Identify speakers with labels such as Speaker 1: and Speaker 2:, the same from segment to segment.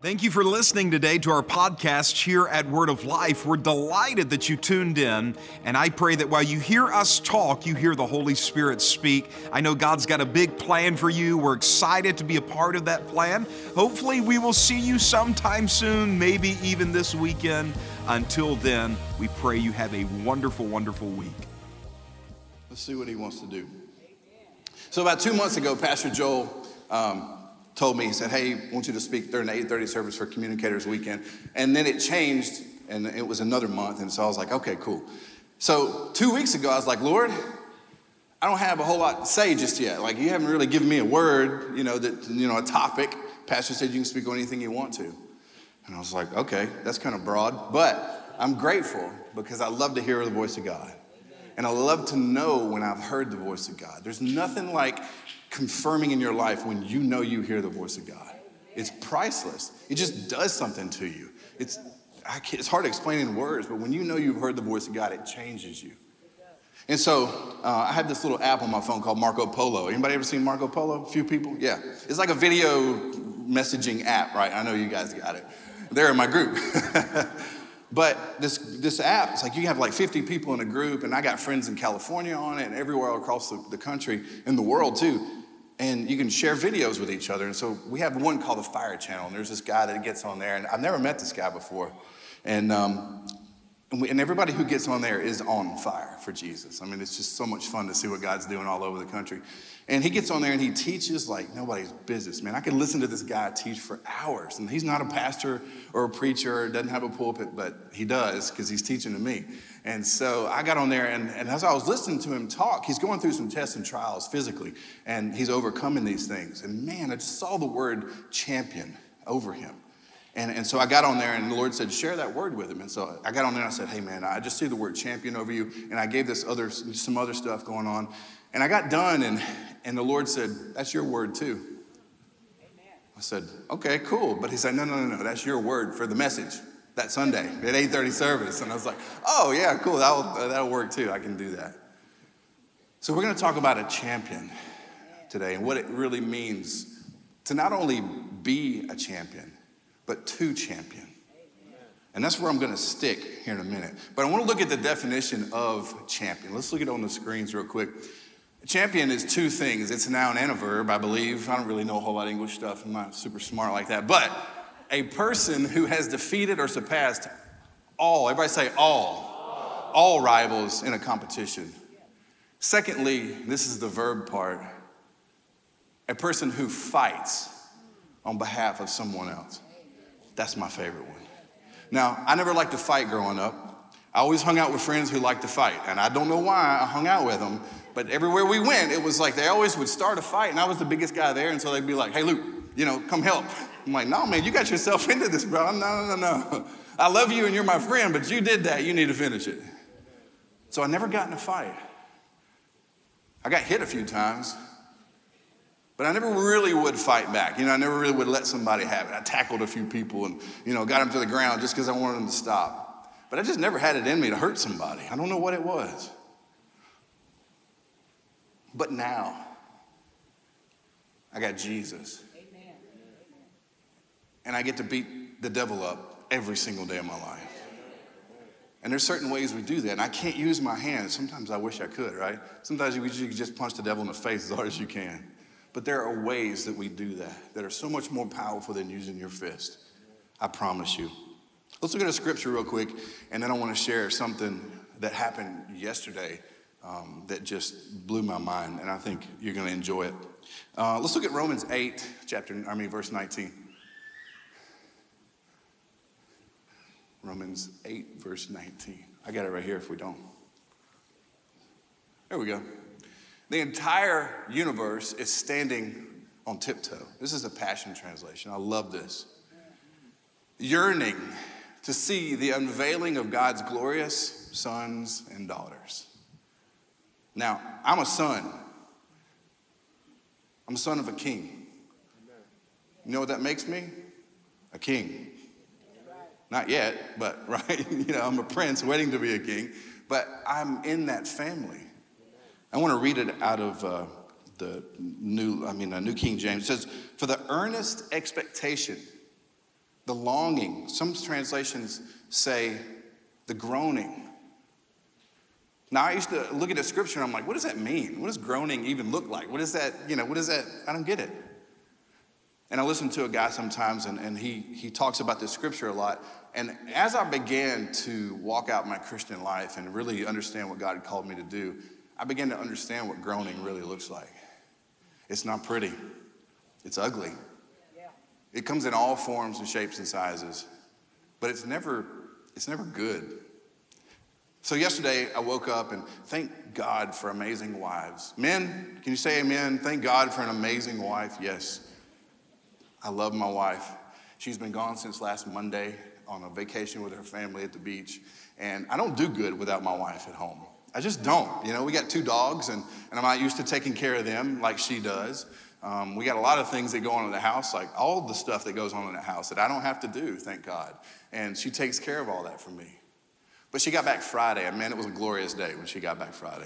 Speaker 1: Thank you for listening today to our podcast here at Word of Life. We're delighted that you tuned in, and I pray that while you hear us talk, you hear the Holy Spirit speak. I know God's got a big plan for you. We're excited to be a part of that plan. Hopefully, we will see you sometime soon, maybe even this weekend. Until then, we pray you have a wonderful, wonderful week.
Speaker 2: Let's see what he wants to do. So about 2 months ago, Pastor Joel told me, he said, hey, I want you to speak during the 8:30 service for Communicators Weekend. And then it changed, and it was another month, and so I was like, okay, cool. So 2 weeks ago, I was like, Lord, I don't have a whole lot to say just yet. Like, you haven't really given me a word, a topic. Pastor said you can speak on anything you want to. And I was like, okay, that's kind of broad, but I'm grateful because I love to hear the voice of God. And I love to know when I've heard the voice of God. There's nothing like confirming in your life when you know you hear the voice of God. It's priceless. It just does something to you. It's hard to explain in words, but when you know you've heard the voice of God, it changes you. And so I have this little app on my phone called Marco Polo. Anybody ever seen Marco Polo? A few people? Yeah. It's like a video messaging app, right? I know you guys got it. They're in my group. But this app, it's like you have like 50 people in a group, and I got friends in California on it and everywhere across the country, in the world too. And you can share videos with each other. And so we have one called the Fire Channel, and there's this guy that gets on there, and I've never met this guy before. And everybody who gets on there is on fire for Jesus. I mean, it's just so much fun to see what God's doing all over the country. And he gets on there and he teaches like nobody's business, man. I could listen to this guy teach for hours. And he's not a pastor or a preacher or doesn't have a pulpit, but he does because he's teaching to me. And so I got on there, and as I was listening to him talk, he's going through some tests and trials physically, and he's overcoming these things. And man, I just saw the word champion over him. And so I got on there, and the Lord said, share that word with him. And so I got on there and I said, hey man, I just see the word champion over you. And I gave some other stuff going on. And I got done, and the Lord said, that's your word too. Amen. I said, okay, cool. But he said, no, that's your word for the message that Sunday at 8:30 service. And I was like, oh yeah, cool, that'll work too. I can do that. So we're gonna talk about a champion today and what it really means to not only be a champion, but to champion. And that's where I'm gonna stick here in a minute. But I wanna look at the definition of champion. Let's look at it on the screens real quick. Champion is two things. It's a noun and a verb, I believe. I don't really know a whole lot of English stuff. I'm not super smart like that. But a person who has defeated or surpassed all, everybody say all rivals in a competition. Secondly, this is the verb part, a person who fights on behalf of someone else. That's my favorite one. Now, I never liked to fight growing up. I always hung out with friends who liked to fight, and I don't know why I hung out with them, but everywhere we went, it was like they always would start a fight, and I was the biggest guy there, and so they'd be like, hey, Luke, come help. I'm like, no, man, you got yourself into this, bro. No. I love you, and you're my friend, but you did that. You need to finish it. So I never got in a fight. I got hit a few times, but I never really would fight back. I never really would let somebody have it. I tackled a few people and, got them to the ground just because I wanted them to stop. But I just never had it in me to hurt somebody. I don't know what it was. But now, I got Jesus. Amen. And I get to beat the devil up every single day of my life. And there's certain ways we do that. And I can't use my hands. Sometimes I wish I could, right? Sometimes you could just punch the devil in the face as hard as you can. But there are ways that we do that are so much more powerful than using your fist. I promise you. Let's look at a scripture real quick, and then I want to share something that happened yesterday that just blew my mind, and I think you're going to enjoy it. Let's look at Romans 8, verse 19. Romans 8, verse 19. I got it right here if we don't. There we go. The entire universe is standing on tiptoe. This is a Passion Translation. I love this. Yearning to see the unveiling of God's glorious sons and daughters. Now, I'm a son. I'm a son of a king. You know what that makes me? A king. Not yet, but right? I'm a prince waiting to be a king. But I'm in that family. I want to read it out of the New King James. It says, for the earnest expectation The longing. Some translations say the groaning. Now, I used to look at the scripture and I'm like, what does that mean? What does groaning even look like? What is that? What is that? I don't get it. And I listen to a guy sometimes and he talks about this scripture a lot. And as I began to walk out my Christian life and really understand what God had called me to do, I began to understand what groaning really looks like. It's not pretty. It's ugly. It comes in all forms and shapes and sizes, but it's never good. So yesterday I woke up and thank God for amazing wives. Men, can you say amen? Thank God for an amazing wife. Yes. I love my wife. She's been gone since last Monday on a vacation with her family at the beach. And I don't do good without my wife at home. I just don't. We got 2 dogs and I'm not used to taking care of them like she does. We got a lot of things that go on in the house, like all the stuff that goes on in the house that I don't have to do, thank God. And she takes care of all that for me. But she got back Friday. Man, it was a glorious day when she got back Friday.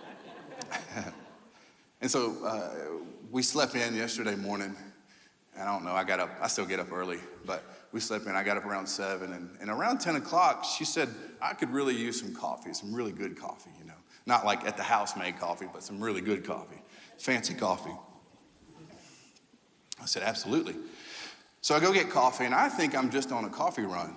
Speaker 2: And so we slept in yesterday morning. I don't know, I still get up early, but we slept in. I got up around 7, and around 10 o'clock, she said, I could really use some coffee, some really good coffee, Not like at the house made coffee, but some really good coffee, fancy coffee. I said, absolutely. So I go get coffee, and I think I'm just on a coffee run.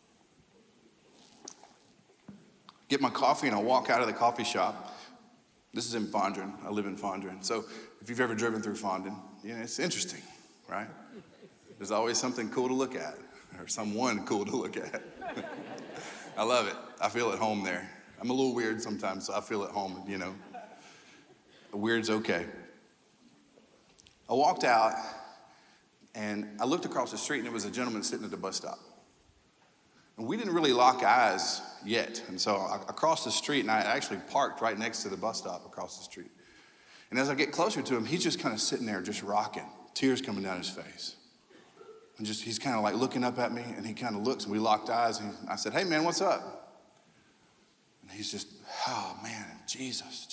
Speaker 2: Get my coffee, and I walk out of the coffee shop. This is in Fondren. I live in Fondren. So if you've ever driven through Fondren, it's interesting, right? There's always something cool to look at, or someone cool to look at. I love it. I feel at home there. I'm a little weird sometimes, so I feel at home, Weird's okay. I walked out, and I looked across the street, and there was a gentleman sitting at the bus stop. And we didn't really lock eyes yet. And so I crossed the street, and I actually parked right next to the bus stop across the street. And as I get closer to him, he's just kind of sitting there just rocking, tears coming down his face. And he's kind of like looking up at me, and he kind of looks, and we locked eyes, and I said, hey, man, what's up? And he's just, oh, man, Jesus.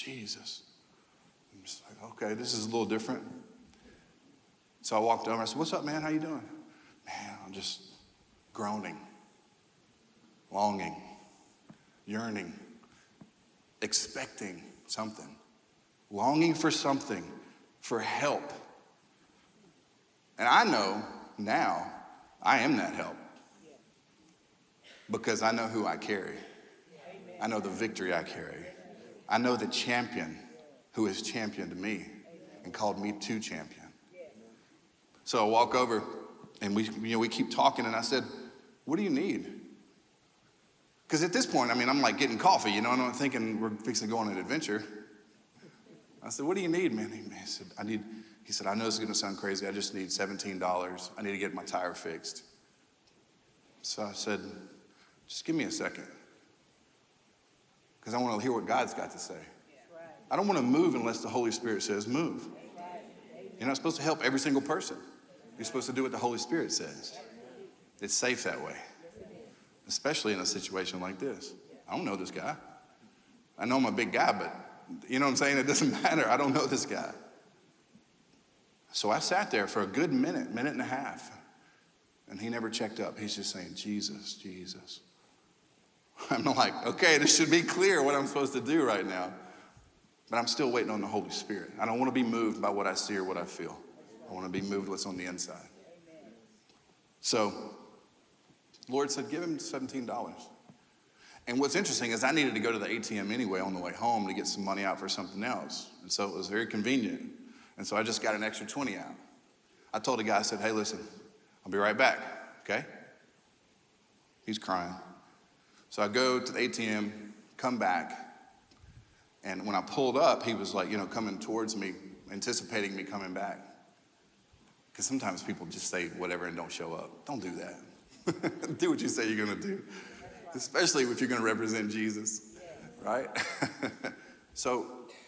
Speaker 2: I'm just like, okay, this is a little different. So I walked over, I said, what's up, man? How you doing? Man, I'm just groaning, longing, yearning, expecting something, longing for something, for help. And I know now I am that help because I know who I carry. I know the victory I carry. I know the champion who has championed me and called me to champion. So I walk over, and we keep talking, and I said, what do you need? Because at this point, I'm like getting coffee, and I'm thinking we're fixing to go on an adventure. I said, what do you need, man? He said, I know this is going to sound crazy. I just need $17. I need to get my tire fixed. So I said, just give me a second. Because I want to hear what God's got to say. I don't want to move unless the Holy Spirit says move. You're not supposed to help every single person. You're supposed to do what the Holy Spirit says. It's safe that way, especially in a situation like this. I don't know this guy. I know I'm a big guy, but you know what I'm saying? It doesn't matter. I don't know this guy. So I sat there for a good minute and a half, and he never checked up. He's just saying, Jesus. I'm like, okay, this should be clear what I'm supposed to do right now. But I'm still waiting on the Holy Spirit. I don't want to be moved by what I see or what I feel. I want to be moved what's on the inside. So the Lord said, give him $17. And what's interesting is I needed to go to the ATM anyway on the way home to get some money out for something else. And so it was very convenient. And so I just got an extra 20 out. I told the guy, I said, hey, listen, I'll be right back, okay? He's crying. So I go to the ATM, come back. And when I pulled up, he was like, coming towards me, anticipating me coming back. Because sometimes people just say whatever and don't show up. Don't do that. Do what you say you're going to do, especially if you're going to represent Jesus, right? So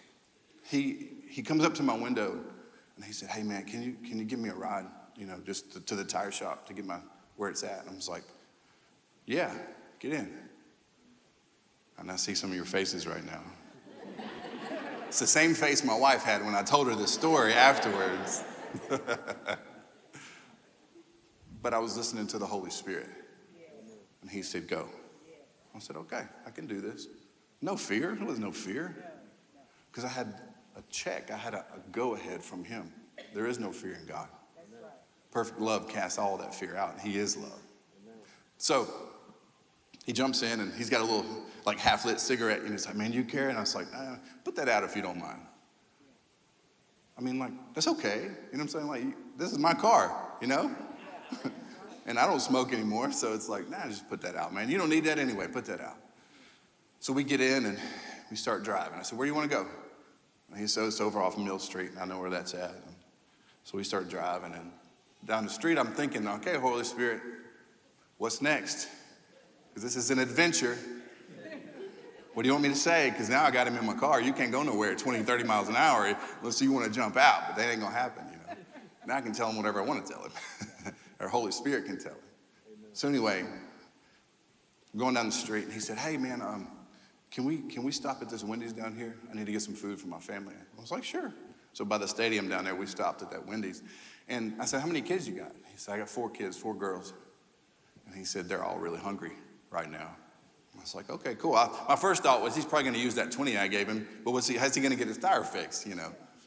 Speaker 2: he comes up to my window, and he said, hey, man, can you give me a ride, just to the tire shop to get where it's at? And I was like, yeah, get in. And I see some of your faces right now. It's the same face my wife had when I told her this story afterwards. but I was listening to the Holy Spirit. And he said, go. I said, okay, I can do this. No fear. There was no fear. Because I had a check. I had a go-ahead from him. There is no fear in God. Perfect love casts all that fear out. He is love. So he jumps in, and he's got a little, like, half-lit cigarette. And he's like, man, you carry it? And I was like, put that out if you don't mind. I mean, like, that's okay. You know what I'm saying? Like, this is my car, you know? And I don't smoke anymore, so it's like, nah, just put that out, man. You don't need that anyway. Put that out. So we get in, and we start driving. I said, where do you want to go? And he said, it's over off Mill Street, and I know where that's at. And so we start driving, and down the street, I'm thinking, okay, Holy Spirit, what's next? Because this is an adventure. What do you want me to say? Because now I got him in my car. You can't go nowhere at 20, 30 miles an hour unless you want to jump out, but that ain't going to happen, you know. Now I can tell him whatever I want to tell him. Or Holy Spirit can tell him. So anyway, I'm going down the street, and he said, hey, man, can we stop at this Wendy's down here? I need to get some food for my family. I was like, sure. So by the stadium down there, we stopped at that Wendy's. And I said, how many kids you got? He said, I got 4 kids, 4 girls. And he said, they're all really hungry right now. I was like, okay, cool. My first thought was he's probably going to use that 20 I gave him, but how's he going to get his tire fixed, you know?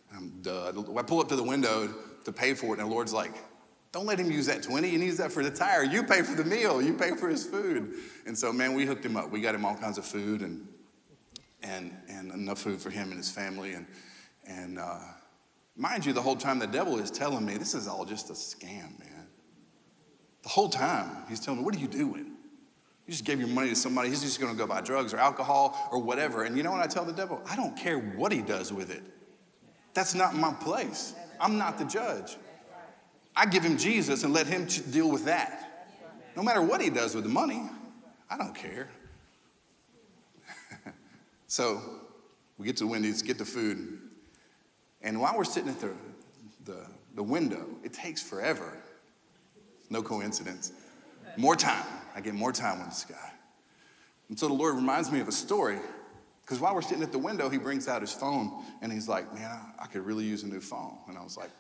Speaker 2: I pull up to the window to pay for it, and the Lord's like, don't let him use that 20. You use that for the tire. You pay for the meal. You pay for his food. And so, man, we hooked him up. We got him all kinds of food and enough food for him and his family. And mind you, the whole time the devil is telling me, this is all just a scam, man. The whole time he's telling me, what are you doing? You just gave your money to somebody. He's just going to go buy drugs or alcohol or whatever. And you know what I tell the devil? I don't care what he does with it. That's not my place. I'm not the judge. I give him Jesus and let him deal with that. No matter what he does with the money, I don't care. So we get to Wendy's, get the food. And while we're sitting at the window, it takes forever. No coincidence. More time. I get more time with this guy. And so the Lord reminds me of a story. Because while we're sitting at the window, he brings out his phone. And he's like, man, I could really use a new phone. And I was like,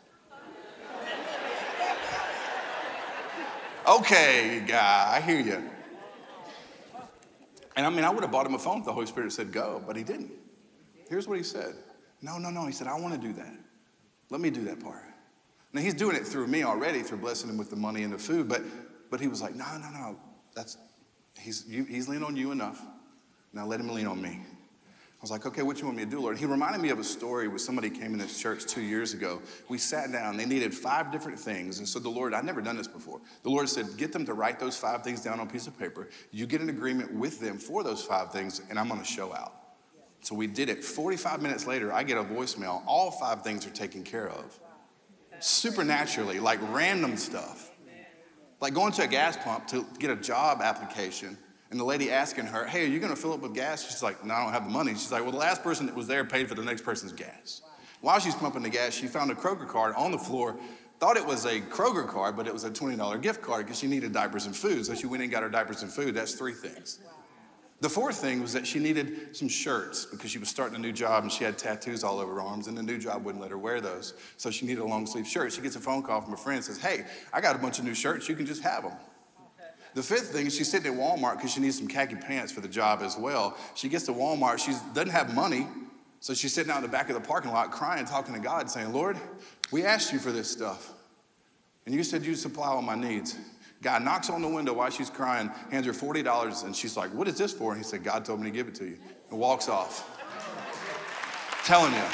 Speaker 2: okay, guy, I hear you. And I mean, I would have bought him a phone if the Holy Spirit said go, but he didn't. Here's what he said. No. He said, I want to do that. Let me do that part. Now, he's doing it through me already, through blessing him with the money and the food, but he was like, no. He's leaning on you enough. Now let him lean on me. I was like, okay, what you want me to do, Lord? He reminded me of a story where somebody came in this church 2 years ago. We sat down. They needed 5 different things. And so the Lord, I'd never done this before. The Lord said, get them to write those 5 things down on a piece of paper. You get an agreement with them for those 5 things, and I'm going to show out. So we did it. 45 minutes later, I get a voicemail. All 5 things are taken care of. Supernaturally, like random stuff. Like going to a gas pump to get a job application. And the lady asking her, hey, are you going to fill up with gas? She's like, no, I don't have the money. She's like, well, the last person that was there paid for the next person's gas. While she's pumping the gas, she found a Kroger card on the floor, thought it was a Kroger card, but it was a $20 gift card because she needed diapers and food. So she went and got her diapers and food. That's 3 things. The 4th thing was that she needed some shirts because she was starting a new job and she had tattoos all over her arms, and the new job wouldn't let her wear those. So she needed a long sleeve shirt. She gets a phone call from a friend and says, hey, I got a bunch of new shirts. You can just have them. The 5th thing is she's sitting at Walmart because she needs some khaki pants for the job as well. She gets to Walmart. She doesn't have money, so she's sitting out in the back of the parking lot crying, talking to God, saying, Lord, we asked you for this stuff, and you said you'd supply all my needs. Guy knocks on the window while she's crying, hands her $40, and she's like, what is this for? And he said, God told me to give it to you, and walks off. Telling you.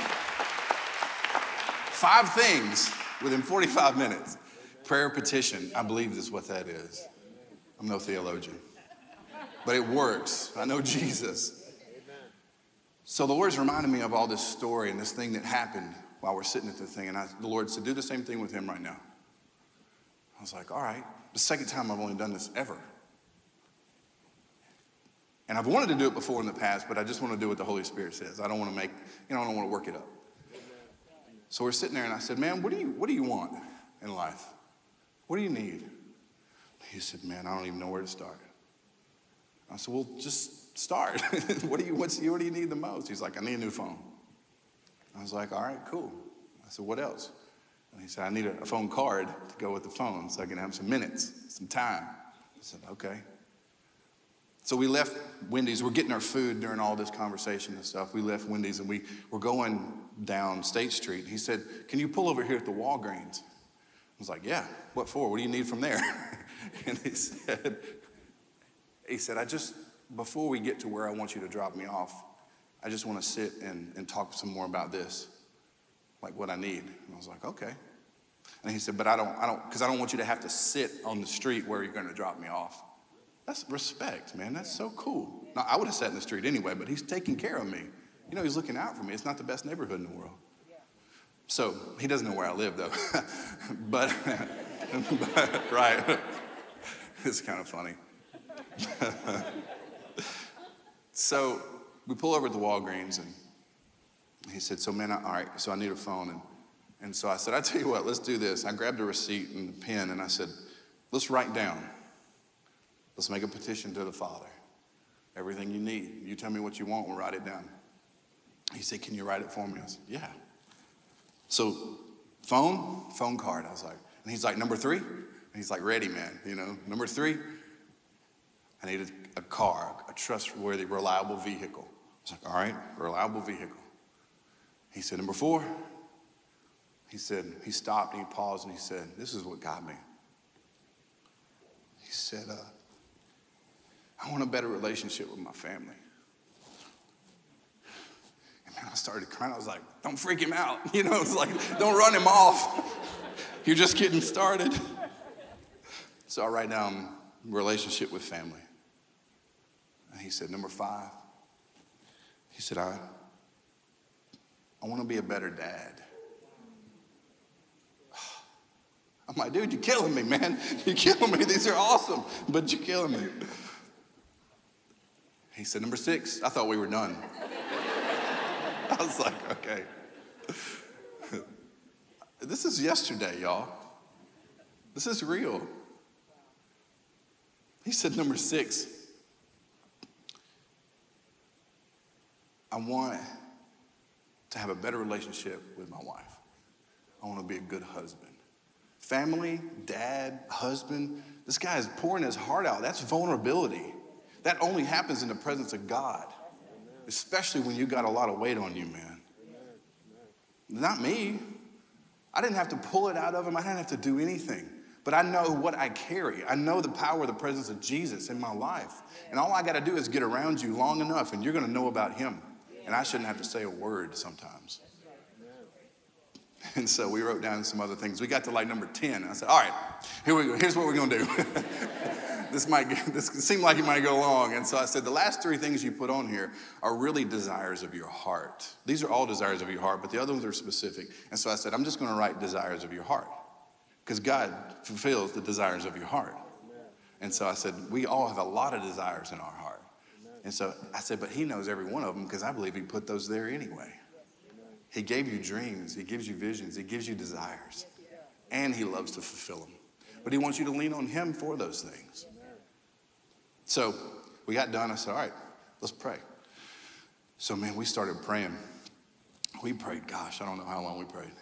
Speaker 2: 5 things within 45 minutes. Prayer petition, I believe is what that is. I'm no theologian, but it works. I know Jesus. So the Lord's reminding me of all this story and this thing that happened while we're sitting at the thing. And the Lord said, do the same thing with him right now. I was like, all right. The 2nd time I've only done this ever. And I've wanted to do it before in the past, but I just want to do what the Holy Spirit says. I don't want to I don't want to work it up. So we're sitting there and I said, man, what do you want in life? What do you need? He said, man, I don't even know where to start. I said, well, just start. What do you need the most? He's like, I need a new phone. I was like, all right, cool. I said, what else? And he said, I need a phone card to go with the phone so I can have some minutes, some time. I said, okay. So we left Wendy's. We're getting our food during all this conversation and stuff. We left Wendy's and we were going down State Street. He said, can you pull over here at the Walgreens? I was like, yeah, what for? What do you need from there? And he said, before we get to where I want you to drop me off, I just want to sit and talk some more about this, like what I need. And I was like, okay. And he said, but I don't want you to have to sit on the street where you're going to drop me off. That's respect, man. That's so cool. Now, I would have sat in the street anyway, but he's taking care of me. You know, he's looking out for me. It's not the best neighborhood in the world. So he doesn't know where I live, though. but right. It's kind of funny. So we pull over at the Walgreens, and he said, so man, all right, so I need a phone. And so I said, I tell you what, let's do this. I grabbed a receipt and a pen, and I said, let's write down. Let's make a petition to the Father. Everything you need. You tell me what you want, we'll write it down. He said, can you write it for me? I said, yeah. So phone card. I was like, and he's like, number 3? And he's like, ready, man, you know. Number 3, I needed a car, a trustworthy, reliable vehicle. I was like, all right, reliable vehicle. He said, number 4. He said, he stopped and he paused and he said, this is what got me. He said, I want a better relationship with my family. And man, I started crying. I was like, don't freak him out. You know, it's like, don't run him off. You're just getting started. So I write down relationship with family. And he said, number 5. He said, I want to be a better dad. I'm like, dude, you're killing me, man. You're killing me. These are awesome, but you're killing me. He said, number 6. I thought we were done. I was like, okay. This is yesterday, y'all. This is real. He said, number 6. I want to have a better relationship with my wife. I want to be a good husband. Family, dad, husband, this guy is pouring his heart out. That's vulnerability. That only happens in the presence of God, especially when you got a lot of weight on you, man. Not me. I didn't have to pull it out of him. I didn't have to do anything. But I know what I carry. I know the power of the presence of Jesus in my life. And all I got to do is get around you long enough, and you're going to know about him. And I shouldn't have to say a word sometimes. And so we wrote down some other things. We got to like number 10. I said, all right, here we go. Here's what we're going to do. This seemed like it might go long. And so I said, the last 3 things you put on here are really desires of your heart. These are all desires of your heart, but the other ones are specific. And so I said, I'm just going to write desires of your heart, because God fulfills the desires of your heart. And so I said, we all have a lot of desires in our heart. And so I said, but he knows every one of them, because I believe he put those there anyway. He gave you dreams. He gives you visions. He gives you desires. And he loves to fulfill them. But he wants you to lean on him for those things. So we got done. I said, all right, let's pray. So, man, we started praying. We prayed, gosh, I don't know how long we prayed.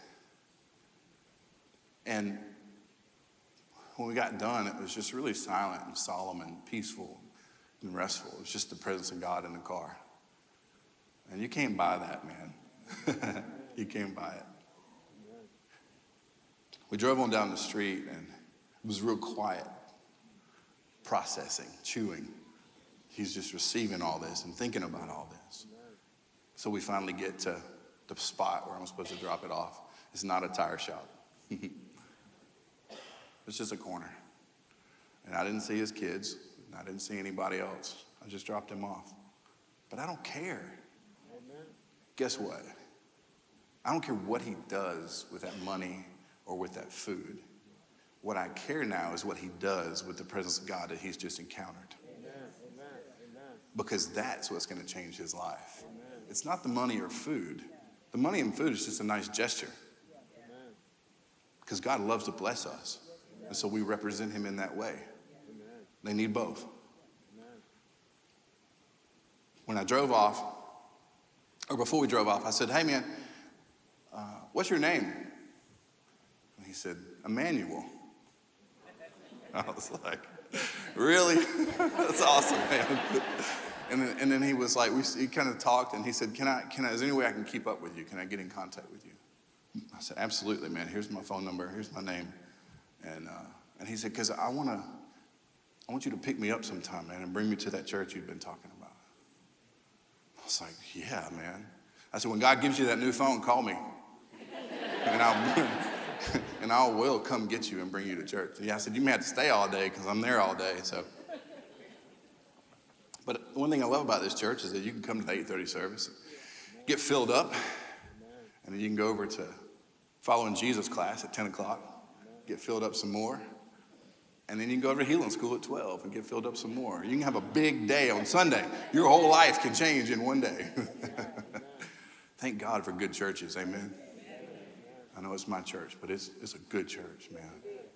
Speaker 2: And when we got done, it was just really silent and solemn and peaceful and restful. It was just the presence of God in the car. And you can't buy that, man. You can't buy it. We drove on down the street, and it was real quiet, processing, chewing. He's just receiving all this and thinking about all this. So we finally get to the spot where I'm supposed to drop it off. It's not a tire shop. It's just a corner. And I didn't see his kids, and I didn't see anybody else. I just dropped him off. But I don't care. Guess what? I don't care what he does with that money or with that food. What I care now is what he does with the presence of God that he's just encountered. Because that's what's going to change his life. It's not the money or food. The money and food is just a nice gesture. Because God loves to bless us. And so we represent him in that way. They need both. When I drove off, or before we drove off, I said, hey, man, what's your name? he said, Emmanuel. I was like, really? That's awesome, man. And then he was like, he kind of talked, and he said, is there any way I can keep up with you? Can I get in contact with you? I said, absolutely, man. Here's my phone number. Here's my name. And he said, because I want you to pick me up sometime, man, and bring me to that church you've been talking about. I was like, yeah, man. I said, when God gives you that new phone, call me. And I will come get you and bring you to church. Yeah, I said, you may have to stay all day because I'm there all day. So, but one thing I love about this church is that you can come to the 8:30 service, get filled up, and then you can go over to Following Jesus class at 10 o'clock, get filled up some more. And then you can go over to healing school at 12 and get filled up some more. You can have a big day on Sunday. Your whole life can change in one day. Thank God for good churches, amen. I know it's my church, but it's a good church, man.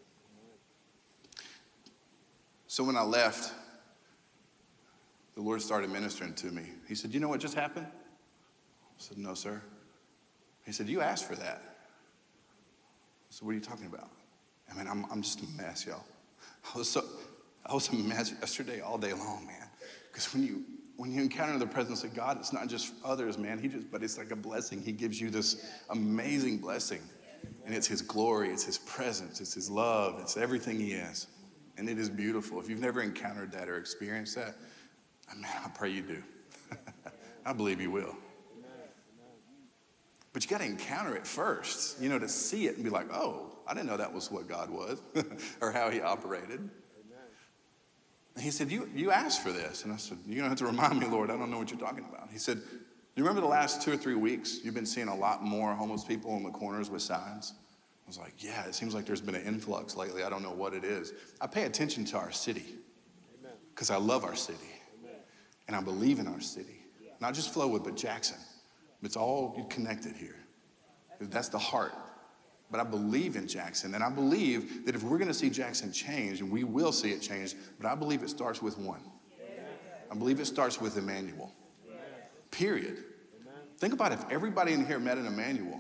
Speaker 2: So when I left, the Lord started ministering to me. He said, you know what just happened? I said, no, sir. He said, you asked for that. I said, what are you talking about? I mean, I'm just a mess, y'all. I was a mess yesterday all day long, man. Because when you encounter the presence of God, it's not just others, man. But it's like a blessing. He gives you this amazing blessing. And it's his glory, it's his presence, it's his love, it's everything he is. And it is beautiful. If you've never encountered that or experienced that, I pray you do. I believe you will. But you got to encounter it first, to see it and be like, oh, I didn't know that was what God was or how he operated. And he said, you asked for this. And I said, you're going to have to remind me, Lord, I don't know what you're talking about. He said, you remember the last 2 or 3 weeks, you've been seeing a lot more homeless people on the corners with signs? I was like, yeah, it seems like there's been an influx lately. I don't know what it is. I pay attention to our city because I love our city. And I believe in our city. Not just Flowood, but Jackson. It's all connected here. That's the heart. But I believe in Jackson. And I believe that if we're going to see Jackson change, and we will see it change, but I believe it starts with one. I believe it starts with Emmanuel. Period. Think about if everybody in here met an Emmanuel.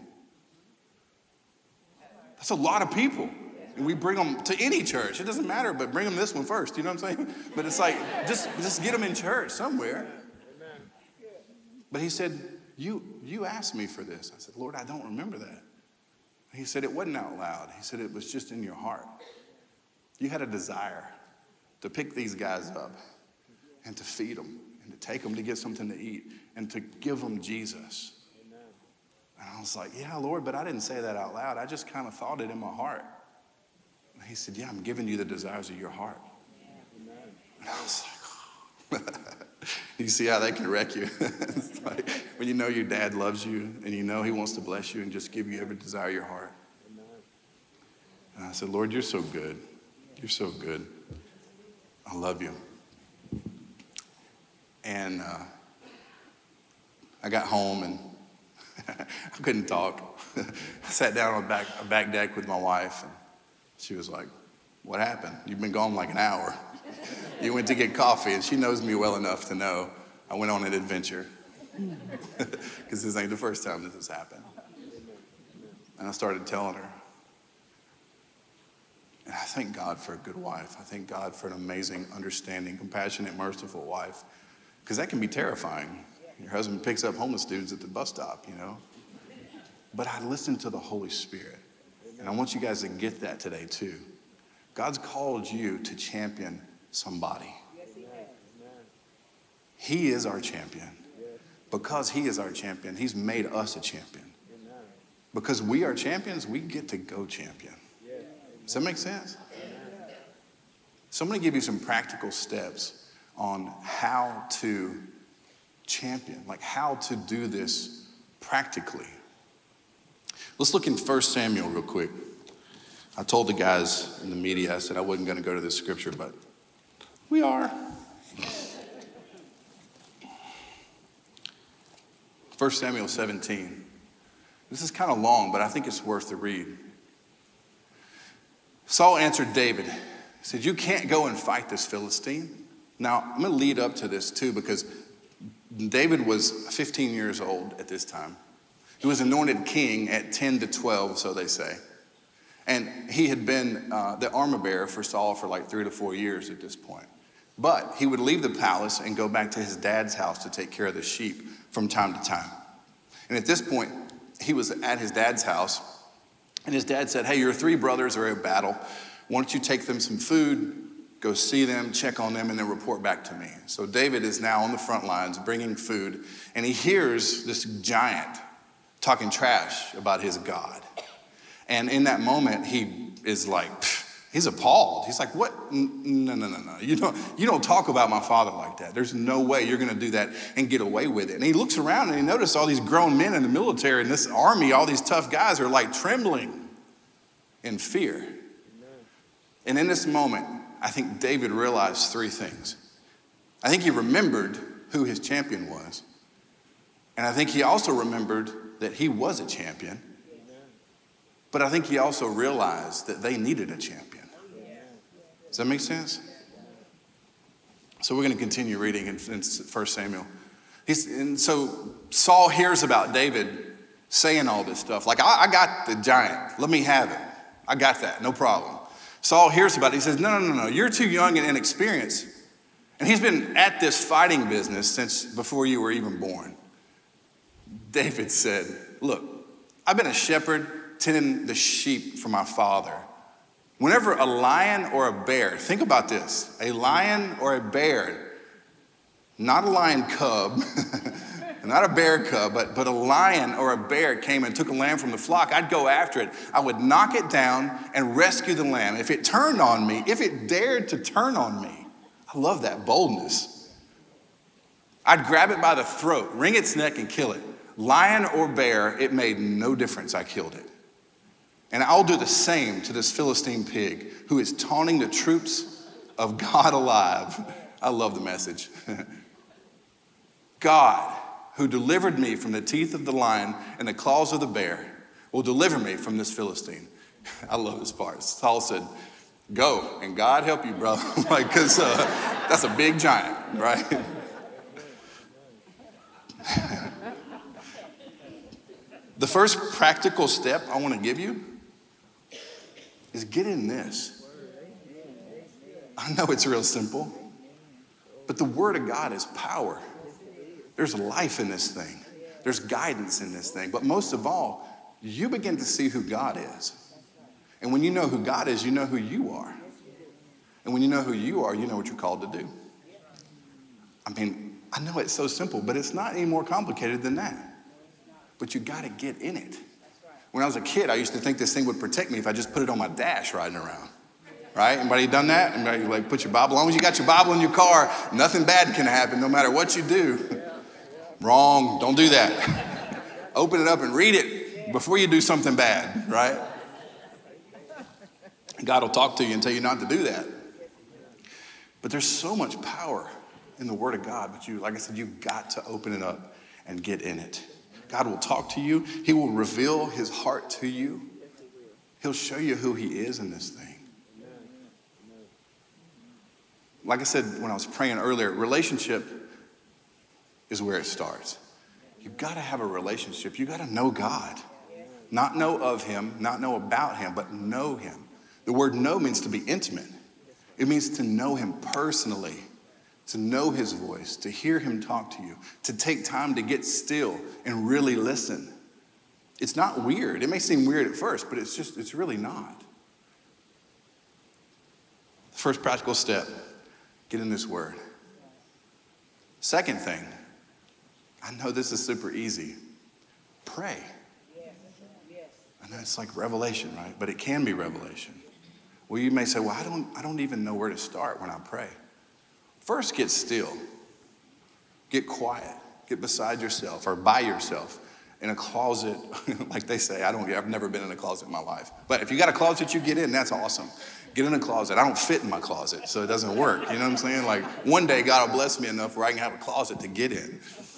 Speaker 2: That's a lot of people. And we bring them to any church. It doesn't matter, but bring them this one first. You know what I'm saying? But it's like, just get them in church somewhere. But he said, you asked me for this. I said, Lord, I don't remember that. He said, it wasn't out loud. He said, it was just in your heart. You had a desire to pick these guys up and to feed them and to take them to get something to eat and to give them Jesus. And I was like, yeah, Lord, but I didn't say that out loud. I just kind of thought it in my heart. And he said, yeah, I'm giving you the desires of your heart. And I was like, oh. You see how that can wreck you? It's like when you know your dad loves you and you know he wants to bless you and just give you every desire of your heart. And I said, Lord, you're so good. You're so good. I love you. And I got home and I couldn't talk. I sat down on a back deck with my wife and she was like, what happened? You've been gone like an hour. You went to get coffee, and she knows me well enough to know I went on an adventure. Because this ain't the first time this has happened. And I started telling her. And I thank God for a good wife. I thank God for an amazing, understanding, compassionate, merciful wife. Because that can be terrifying. Your husband picks up homeless dudes at the bus stop, But I listened to the Holy Spirit. And I want you guys to get that today, too. God's called you to champion somebody. He is our champion. Because he is our champion, he's made us a champion. Because we are champions, we get to go champion. Does that make sense? So I'm going to give you some practical steps on how to champion, like how to do this practically. Let's look in 1 Samuel real quick. I told the guys in the media, I said I wasn't going to go to this scripture, but we are. 1 Samuel 17. This is kind of long, but I think it's worth the read. Saul answered David. He said, you can't go and fight this Philistine. Now, I'm going to lead up to this too, because David was 15 years old at this time. He was anointed king at 10 to 12, so they say. And he had been the armor bearer for Saul for like 3 to 4 years at this point. But he would leave the palace and go back to his dad's house to take care of the sheep from time to time. And at this point, he was at his dad's house, and his dad said, hey, your 3 brothers are at battle. Why don't you take them some food, go see them, check on them, and then report back to me. So David is now on the front lines bringing food, and he hears this giant talking trash about his God. And in that moment, he is like, he's appalled. He's like, what? No. You don't talk about my father like that. There's no way you're going to do that and get away with it. And he looks around and he notices all these grown men in the military and this army, all these tough guys are like trembling in fear. And in this moment, I think David realized 3 things. I think he remembered who his champion was. And I think he also remembered that he was a champion. But I think he also realized that they needed a champion. Does that make sense? So we're going to continue reading in 1 Samuel. And so Saul hears about David saying all this stuff. Like, I got the giant. Let me have it. I got that. No problem. Saul hears about it. He says, no. You're too young and inexperienced. And he's been at this fighting business since before you were even born. David said, look, I've been a shepherd tending the sheep for my father. Whenever a lion or a bear, think about this, a lion or a bear, not a lion cub, not a bear cub, but a lion or a bear came and took a lamb from the flock, I'd go after it. I would knock it down and rescue the lamb. If it turned on me, if it dared to turn on me, I love that boldness. I'd grab it by the throat, wring its neck and kill it. Lion or bear, it made no difference. I killed it. And I'll do the same to this Philistine pig who is taunting the troops of God alive. I love the message. God, who delivered me from the teeth of the lion and the claws of the bear, will deliver me from this Philistine. I love this part. Saul said, go, and God help you, brother. Like, because that's a big giant, right? The first practical step I want to give you is get in this. I know it's real simple, but the Word of God is power. There's life in this thing. There's guidance in this thing. But most of all, you begin to see who God is. And when you know who God is, you know who you are. And when you know who you are, you know what you're called to do. I mean, I know it's so simple, but it's not any more complicated than that. But you got to get in it. When I was a kid, I used to think this thing would protect me if I just put it on my dash riding around. Right? Anybody done that? Anybody like put your Bible, as long as you got your Bible in your car, nothing bad can happen no matter what you do. Wrong. Don't do that. Open it up and read it before you do something bad, right? God will talk to you and tell you not to do that. But there's so much power in the Word of God, but like I said, you've got to open it up and get in it. God will talk to you. He will reveal his heart to you. He'll show you who he is in this thing. Like I said when I was praying earlier, relationship is where it starts. You've got to have a relationship. You've got to know God. Not know of him, not know about him, but know him. The word know means to be intimate. It means to know him personally, to know his voice, to hear him talk to you, to take time to get still and really listen. It's not weird. It may seem weird at first, but it's really not. The first practical step, get in this word. Second thing, I know this is super easy. Pray. I know it's like revelation, right? But it can be revelation. Well, you may say, well, I don't even know where to start when I pray. First, get still. Get quiet. Get beside yourself or by yourself in a closet. Like they say, I've never been in a closet in my life. But if you got a closet you get in, that's awesome. Get in a closet. I don't fit in my closet, so it doesn't work. You know what I'm saying? Like one day God will bless me enough where I can have a closet to get in.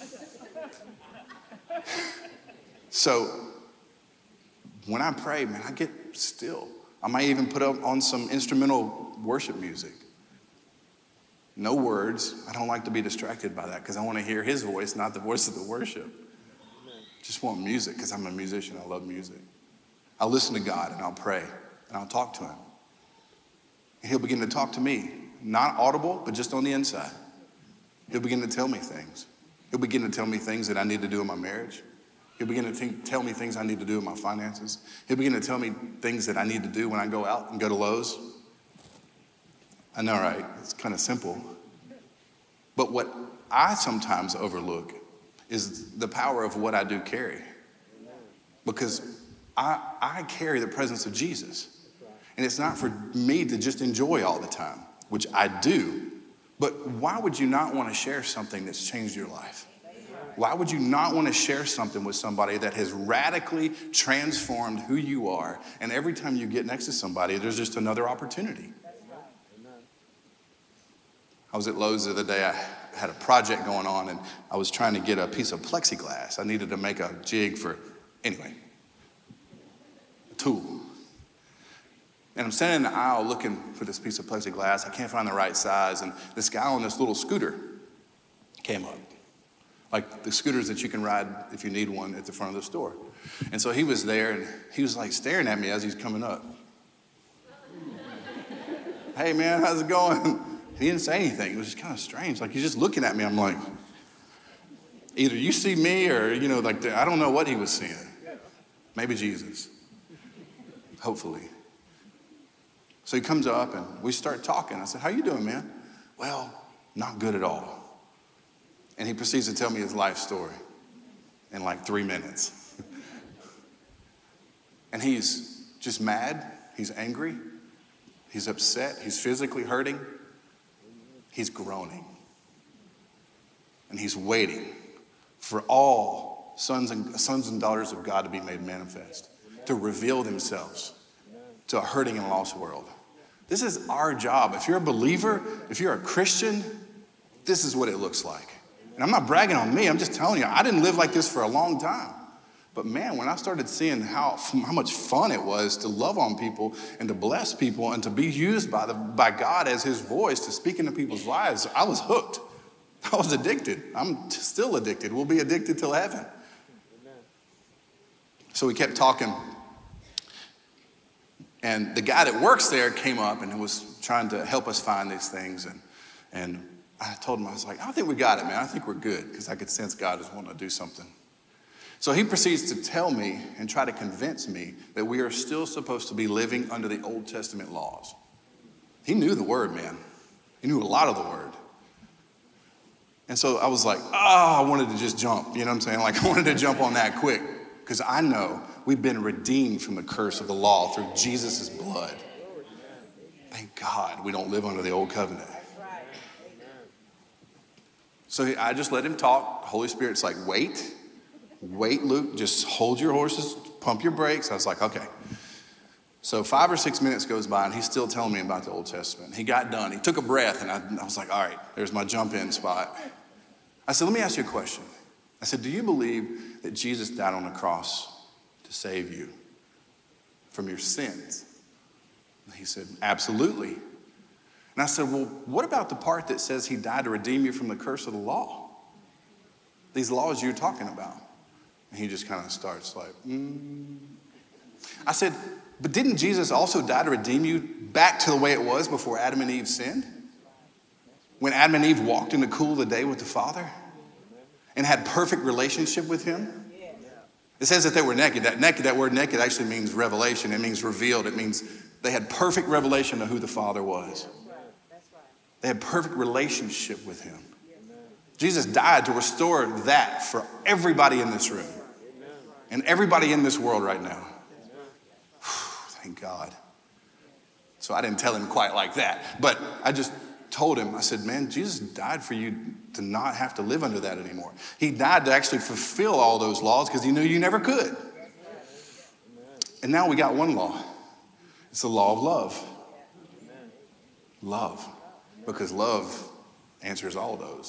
Speaker 2: So when I pray, man, I get still. I might even put up on some instrumental worship music. No words. I don't like to be distracted by that because I want to hear his voice, not the voice of the worship. Just want music because I'm a musician. I love music. I'll listen to God and I'll pray. and I'll talk to him. And he'll begin to talk to me, not audible, but just on the inside. He'll begin to tell me things. He'll begin to tell me things that I need to do in my marriage. He'll begin to tell me things I need to do in my finances. He'll begin to tell me things that I need to do when I go out and go to Lowe's. I know, right? It's kind of simple. But what I sometimes overlook is the power of what I do carry. Because I carry the presence of Jesus. And it's not for me to just enjoy all the time, which I do. But why would you not want to share something that's changed your life? Why would you not want to share something with somebody that has radically transformed who you are? And every time you get next to somebody, there's just another opportunity. I was at Lowe's the other day. I had a project going on, and I was trying to get a piece of plexiglass. I needed to make a jig for, anyway, a tool. And I'm standing in the aisle looking for this piece of plexiglass. I can't find the right size. And this guy on this little scooter came up. Like the scooters that you can ride if you need one at the front of the store. And so he was there, and he was like staring at me as he's coming up. Hey man, how's it going? He didn't say anything. It was just kind of strange. Like he's just looking at me. I'm like, either you see me or, like I don't know what he was seeing. Maybe Jesus. Hopefully. So he comes up and we start talking. I said, how you doing, man? Well, not good at all. And he proceeds to tell me his life story in like 3 minutes. And he's just mad. He's angry. He's upset. He's physically hurting. He's groaning. And he's waiting for all sons and daughters of God to be made manifest, to reveal themselves to a hurting and lost world. This is our job. If you're a believer, if you're a Christian, this is what it looks like. And I'm not bragging on me. I'm just telling you, I didn't live like this for a long time. But man, when I started seeing how much fun it was to love on people and to bless people and to be used by God as his voice to speak into people's lives, I was hooked. I was addicted. I'm still addicted. We'll be addicted till heaven. So we kept talking. And the guy that works there came up and was trying to help us find these things. And I told him, I was like, I think we got it, man. I think we're good, because I could sense God is wanting to do something. So he proceeds to tell me and try to convince me that we are still supposed to be living under the Old Testament laws. He knew the word, man. He knew a lot of the word. And so I was like, I wanted to just jump. You know what I'm saying? Like I wanted to jump on that quick, because I know we've been redeemed from the curse of the law through Jesus' blood. Thank God we don't live under the old covenant. So I just let him talk. The Holy Spirit's like, wait, Luke, just hold your horses, pump your brakes. I was like, okay. So 5 or 6 minutes goes by, and he's still telling me about the Old Testament. He got done. He took a breath, and I was like, all right, there's my jump-in spot. I said, let me ask you a question. I said, do you believe that Jesus died on the cross to save you from your sins? And he said, absolutely. And I said, well, what about the part that says he died to redeem you from the curse of the law? These laws you're talking about. And he just kind of starts like, I said, but didn't Jesus also die to redeem you back to the way it was before Adam and Eve sinned? When Adam and Eve walked in the cool of the day with the Father and had perfect relationship with him? It says that they were naked. That word naked actually means revelation. It means revealed. It means they had perfect revelation of who the Father was. They had perfect relationship with him. Jesus died to restore that for everybody in this room and everybody in this world right now. Thank God. So I didn't tell him quite like that, but I just told him, I said, man, Jesus died for you to not have to live under that anymore. He died to actually fulfill all those laws because he knew you never could. And now we got one law. It's the law of love. Love. Because love answers all those.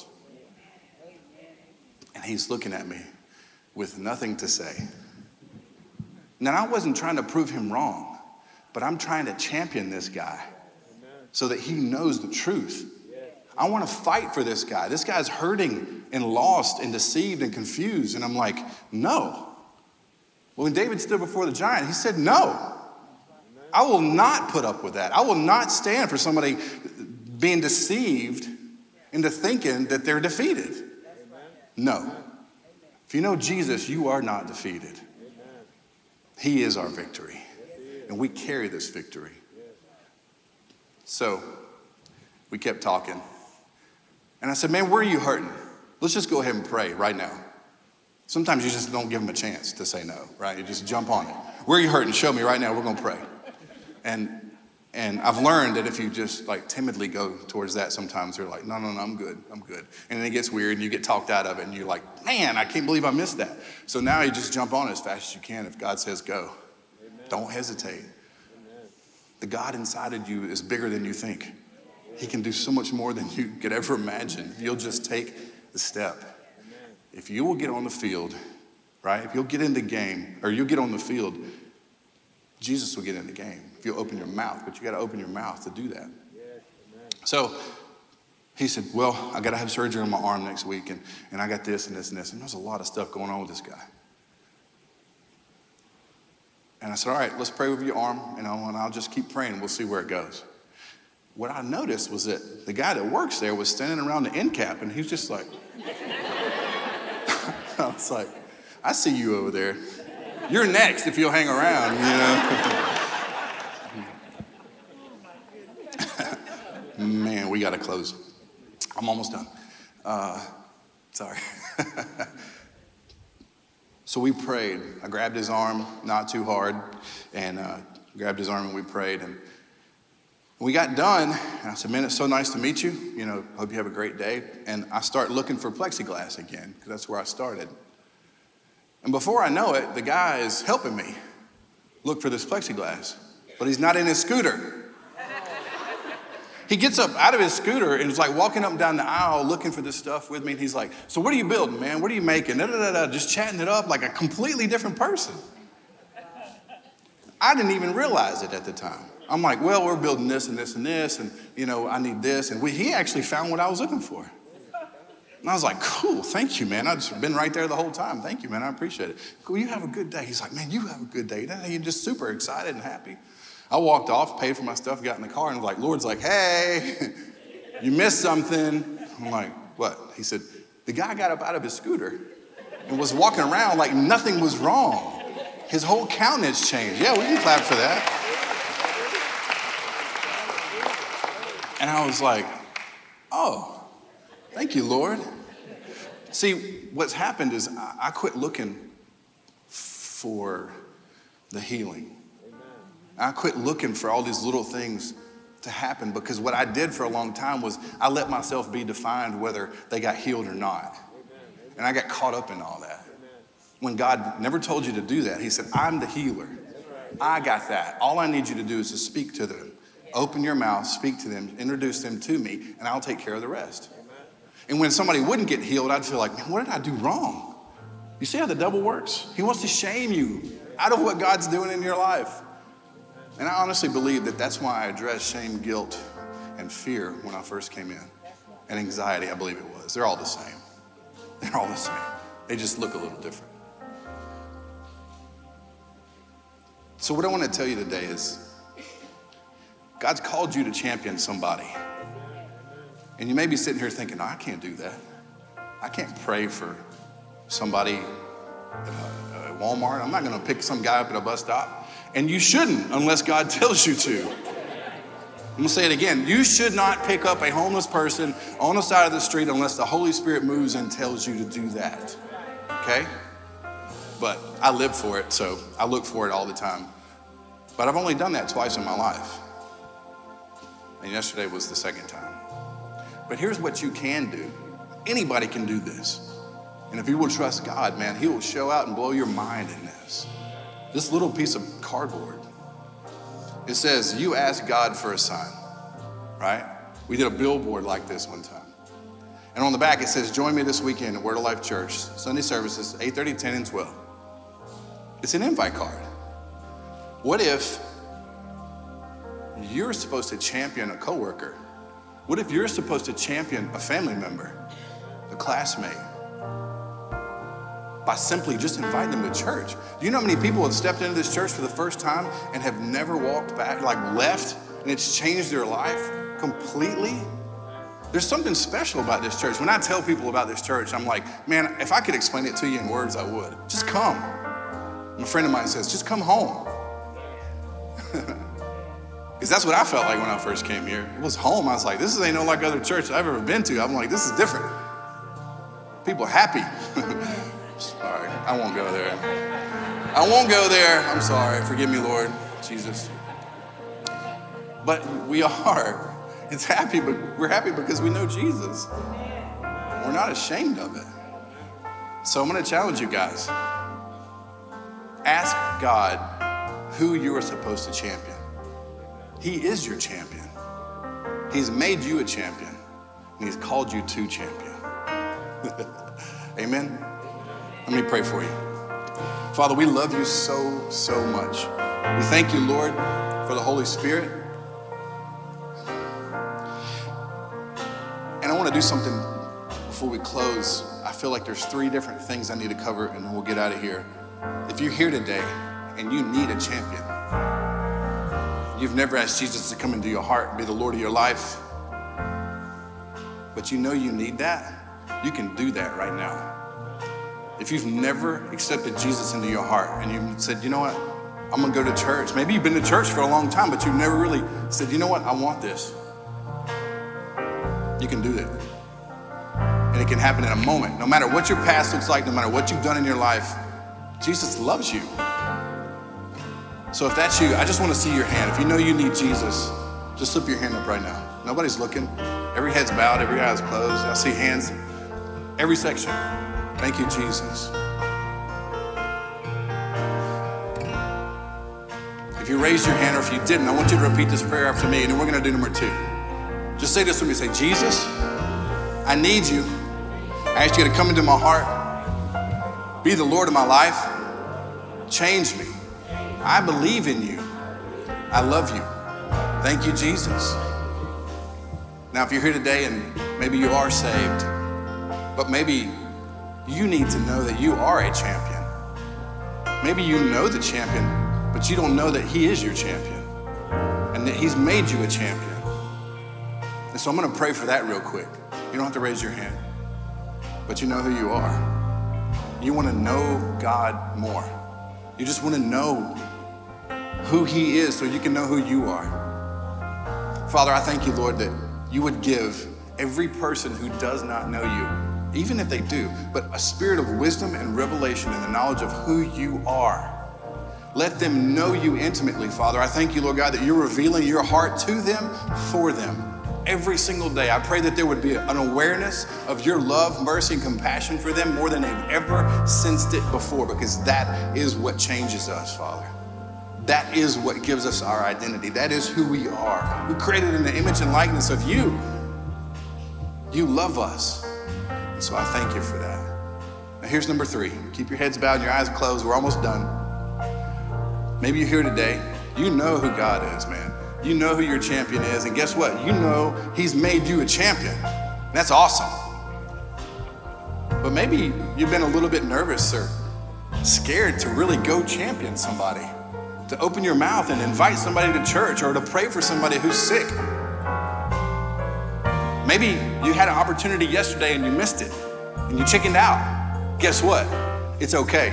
Speaker 2: And he's looking at me with nothing to say. Now, I wasn't trying to prove him wrong, but I'm trying to champion this guy so that he knows the truth. I want to fight for this guy. This guy's hurting and lost and deceived and confused. And I'm like, no. Well, when David stood before the giant, he said no. I will not put up with that. I will not stand for somebody being deceived into thinking that they're defeated. No. If you know Jesus, you are not defeated. He is our victory. And we carry this victory. So we kept talking. And I said, man, where are you hurting? Let's just go ahead and pray right now. Sometimes you just don't give them a chance to say no, right? You just jump on it. Where are you hurting? Show me right now. We're going to pray. And I've learned that if you just like timidly go towards that, sometimes they're like, no, I'm good. And then it gets weird and you get talked out of it and you're like, man, I can't believe I missed that. So now you just jump on it as fast as you can. If God says go, amen. Don't hesitate. Amen. The God inside of you is bigger than you think. He can do so much more than you could ever imagine. You'll just take the step. Amen. If you will get on the field, right? If you'll get in the game, or you'll get on the field, Jesus will get in the game. If you'll open your mouth, but you got to open your mouth to do that. Yes, so he said, well, I got to have surgery on my arm next week, and I got this and this and this. And there's a lot of stuff going on with this guy. And I said, all right, let's pray with your arm, and I'll just keep praying, and we'll see where it goes. What I noticed was that the guy that works there was standing around the end cap, and he was just like, I was like, I see you over there. You're next if you'll hang around, you know. Man, we got to close. I'm almost done. Sorry. So we prayed. I grabbed his arm, not too hard, and grabbed his arm and we prayed. And we got done, and I said, man, it's so nice to meet you. You know, hope you have a great day. And I start looking for plexiglass again, because that's where I started. And before I know it, the guy is helping me look for this plexiglass, but he's not in his scooter. He gets up out of his scooter and is like walking up and down the aisle looking for this stuff with me. And he's like, so what are you building, man? What are you making? Just chatting it up like a completely different person. I didn't even realize it at the time. I'm like, well, we're building this and this and this, and, you know, I need this. And he actually found what I was looking for. And I was like, cool, thank you, man. I've just been right there the whole time. Thank you, man. I appreciate it. Cool, you have a good day. He's like, man, you have a good day. You're just super excited and happy. I walked off, paid for my stuff, got in the car, and was like, Lord's like, hey, you missed something. I'm like, what? He said, the guy got up out of his scooter and was walking around like nothing was wrong. His whole countenance changed. Yeah, we can clap for that. And I was like, oh, thank you, Lord. See, what's happened is I quit looking for the healing. I quit looking for all these little things to happen, because what I did for a long time was I let myself be defined whether they got healed or not. And I got caught up in all that. When God never told you to do that, he said, I'm the healer. I got that. All I need you to do is to speak to them. Open your mouth, speak to them, introduce them to me, and I'll take care of the rest. And when somebody wouldn't get healed, I'd feel like, man, what did I do wrong? You see how the devil works? He wants to shame you out of what God's doing in your life. And I honestly believe that that's why I addressed shame, guilt, and fear when I first came in. And anxiety, I believe it was. They're all the same. They're all the same. They just look a little different. So what I want to tell you today is God's called you to champion somebody. And you may be sitting here thinking, no, I can't do that. I can't pray for somebody at Walmart. I'm not going to pick some guy up at a bus stop. And you shouldn't unless God tells you to. I'm going to say it again. You should not pick up a homeless person on the side of the street unless the Holy Spirit moves and tells you to do that. Okay? But I live for it, so I look for it all the time. But I've only done that twice in my life. And yesterday was the second time. But here's what you can do. Anybody can do this. And if you will trust God, man, he will show out and blow your mind in this. This little piece of cardboard. It says, you ask God for a sign, right? We did a billboard like this one time. And on the back it says, join me this weekend at Word of Life Church, Sunday services, 8:30, 10, and 12. It's an invite card. What if you're supposed to champion a coworker? What if you're supposed to champion a family member, a classmate? by simply just inviting them to church. Do you know how many people have stepped into this church for the first time and have never walked back, like left, and it's changed their life completely? There's something special about this church. When I tell people about this church, I'm like, man, if I could explain it to you in words, I would. Just come. And a friend of mine says, just come home. Because that's what I felt like when I first came here. It was home. I was like, this ain't no like other church I've ever been to. I'm like, this is different. People are happy. Sorry, I won't go there. I won't go there. I'm sorry. Forgive me, Lord Jesus. But we are. It's happy, but we're happy because we know Jesus. We're not ashamed of it. So I'm going to challenge you guys. Ask God who you are supposed to champion. He is your champion. He's made you a champion, and he's called you to champion. Amen? Let me pray for you. Father, we love you so, so much. We thank you, Lord, for the Holy Spirit. And I want to do something before we close. I feel like there's 3 different things I need to cover, and then we'll get out of here. If you're here today and you need a champion, you've never asked Jesus to come into your heart and be the Lord of your life, but you know you need that, you can do that right now. If you've never accepted Jesus into your heart and you said, you know what, I'm going to go to church. Maybe you've been to church for a long time, but you've never really said, you know what, I want this. You can do that. And it can happen in a moment. No matter what your past looks like, no matter what you've done in your life, Jesus loves you. So if that's you, I just want to see your hand. If you know you need Jesus, just slip your hand up right now. Nobody's looking. Every head's bowed, every eye's closed. I see hands every section. Thank you, Jesus. If you raised your hand or if you didn't, I want you to repeat this prayer after me, and then we're going to do number 2. Just say this with me. Say, Jesus, I need you. I ask you to come into my heart. Be the Lord of my life. Change me. I believe in you. I love you. Thank you, Jesus. Now, if you're here today and maybe you are saved, but maybe you need to know that you are a champion. Maybe you know the champion, but you don't know that he is your champion and that he's made you a champion. And so I'm going to pray for that real quick. You don't have to raise your hand, but you know who you are. You want to know God more. You just want to know who he is so you can know who you are. Father, I thank you, Lord, that you would give every person who does not know you, even if they do, but a spirit of wisdom and revelation and the knowledge of who you are. Let them know you intimately, Father. I thank you, Lord God, that you're revealing your heart to them, for them. Every single day, I pray that there would be an awareness of your love, mercy, and compassion for them more than they've ever sensed it before, because that is what changes us, Father. That is what gives us our identity. That is who we are. We're created in the image and likeness of you. You love us. And so I thank you for that. Now here's number 3. Keep your heads bowed and your eyes closed. We're almost done. Maybe you're here today. You know who God is, man. You know who your champion is. And guess what? You know he's made you a champion. That's awesome. But maybe you've been a little bit nervous or scared to really go champion somebody, to open your mouth and invite somebody to church or to pray for somebody who's sick. Maybe you had an opportunity yesterday and you missed it and you chickened out. Guess what? It's okay.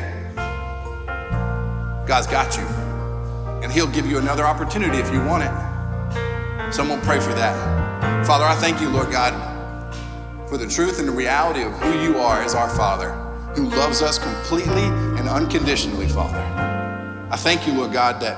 Speaker 2: God's got you. And he'll give you another opportunity if you want it. Someone pray for that. Father, I thank you, Lord God, for the truth and the reality of who you are as our Father, who loves us completely and unconditionally, Father. I thank you, Lord God, that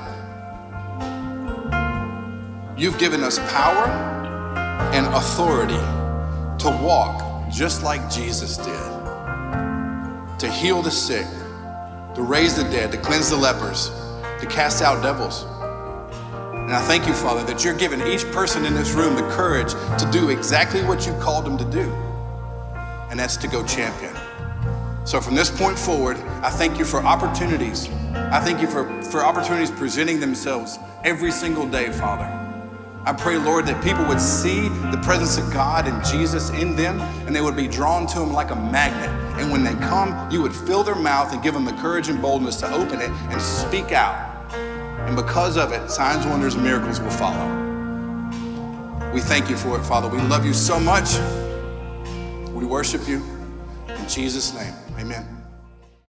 Speaker 2: you've given us power and authority to walk just like Jesus did, to heal the sick, to raise the dead, to cleanse the lepers, to cast out devils. And I thank you, Father, that you're giving each person in this room the courage to do exactly what you called them to do, and that's to go champion. So from this point forward, I thank you for opportunities. I thank you for opportunities presenting themselves every single day, Father. I pray, Lord, that people would see the presence of God and Jesus in them, and they would be drawn to him like a magnet. And when they come, you would fill their mouth and give them the courage and boldness to open it and speak out. And because of it, signs, wonders, and miracles will follow. We thank you for it, Father. We love you so much. We worship you. In Jesus' name, amen.